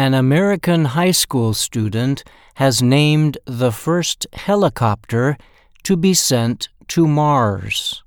An American high school student has named the first helicopter to be sent to Mars.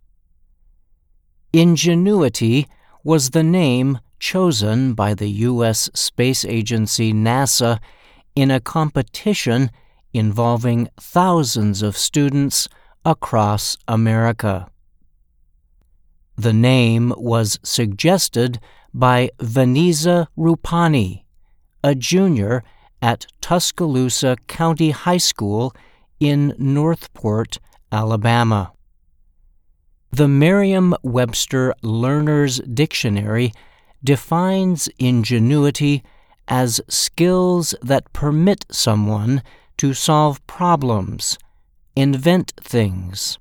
Ingenuity was the name chosen by the U.S. space agency NASA in a competition involving thousands of students across America. The name was suggested by Vanessa Rupani, a junior at Tuscaloosa County High School in Northport, Alabama. The Merriam-Webster Learner's Dictionary defines ingenuity as skills that permit someone to solve problems, invent things.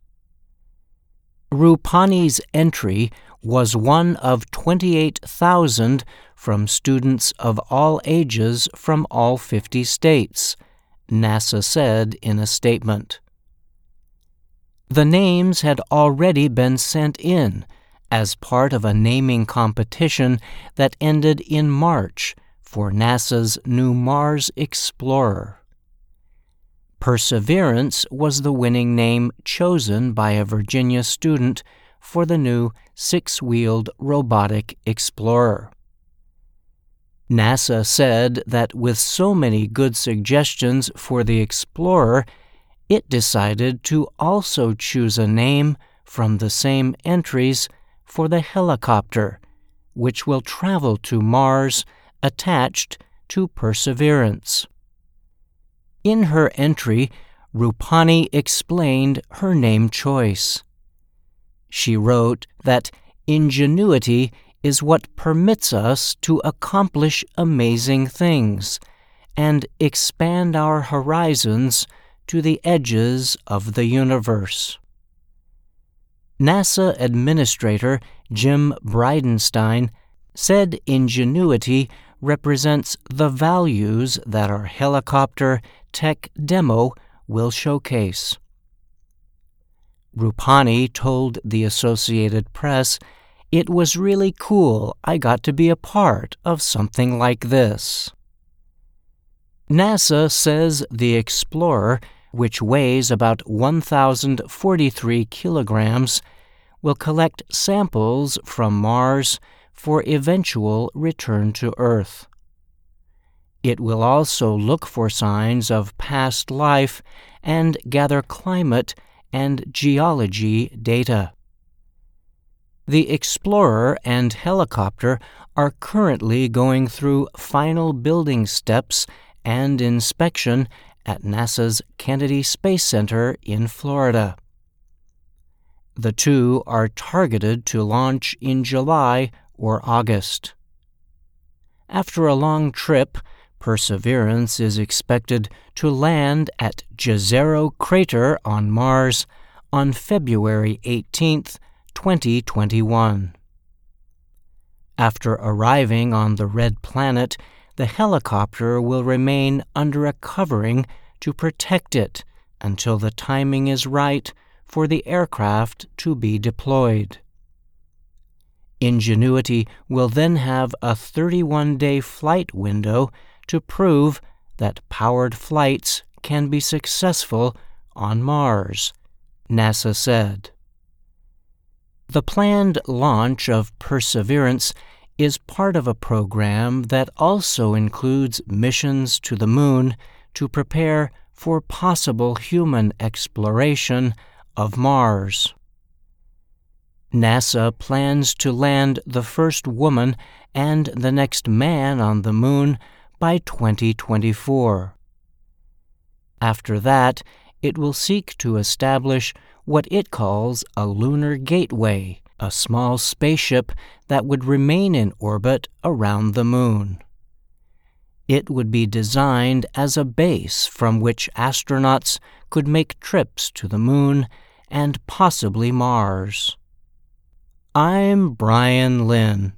Rupani's entry was one of 28,000 from students of all ages from all 50 states, NASA said in a statement. The names had already been sent in as part of a naming competition that ended in March for NASA's new Mars Explorer. Perseverance was the winning name chosen by a Virginia student for the new six-wheeled robotic explorer. NASA said that with so many good suggestions for the Explorer, it decided to also choose a name from the same entries for the helicopter, which will travel to Mars attached to Perseverance. In her entry, Rupani explained her name choice. She wrote that ingenuity is what permits us to accomplish amazing things and expand our horizons to the edges of the universe. NASA Administrator Jim Bridenstine said ingenuity represents the values that our helicopter tech demo will showcase. Rupani told the Associated Press, "It was really cool. I got to be a part of something like this." NASA says the Explorer, which weighs about 1,043 kilograms, will collect samples from Mars for eventual return to Earth. It will also look for signs of past life and gather climate and geology data. The Explorer and helicopter are currently going through final building steps and inspection at NASA's Kennedy Space Center in Florida. The two are targeted to launch in July or August. After a long trip, Perseverance is expected to land at Jezero Crater on Mars on February 18, 2021. After arriving on the red planet, the helicopter will remain under a covering to protect it until the timing is right for the aircraft to be deployed. Ingenuity will then have a 31-day flight window to prove that powered flights can be successful on Mars, NASA said. The planned launch of Perseverance is part of a program that also includes missions to the Moon to prepare for possible human exploration of Mars. NASA plans to land the first woman and the next man on the Moon by 2024. After that, it will seek to establish what it calls a lunar gateway, a small spaceship that would remain in orbit around the Moon. It would be designed as a base from which astronauts could make trips to the Moon and possibly Mars. I'm Brian Lynn.